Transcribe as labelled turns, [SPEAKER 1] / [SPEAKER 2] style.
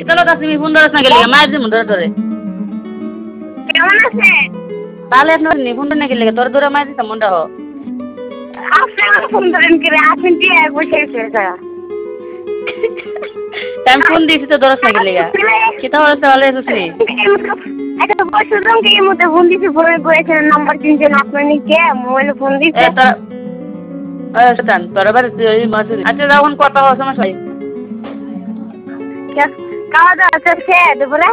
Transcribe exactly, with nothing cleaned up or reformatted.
[SPEAKER 1] কিতালো দাস তুমি ফোন ধরছ না গেলি মায়ের দিমু ধরে ধরে
[SPEAKER 2] কেমন আছে
[SPEAKER 1] তাহলে আপনার নি ফোন না গেলি তোর ধরে মায়ের দিতাম মনটা হো
[SPEAKER 2] আপনি আমার ফোন ধরেন কি রে আপনি দিয়ে বসে গেছে
[SPEAKER 1] আমি ফোন দিয়েছি তো ধরছ না গেলি কিতা হচ্ছে ভালো আছিস নি
[SPEAKER 2] একটা বছর ধরে এই মধ্যে ফোন দিছি ফোনে করেছেন নাম্বার তিনজন আপনার নিচে মোবাইলে ফোন দিছে
[SPEAKER 1] এটা আচ্ছা তোর বাড়ি এই মাসে আচ্ছা যখন কথা হয় সমস্যা
[SPEAKER 2] খাওয়া দাওয়া শেষ দুপুরে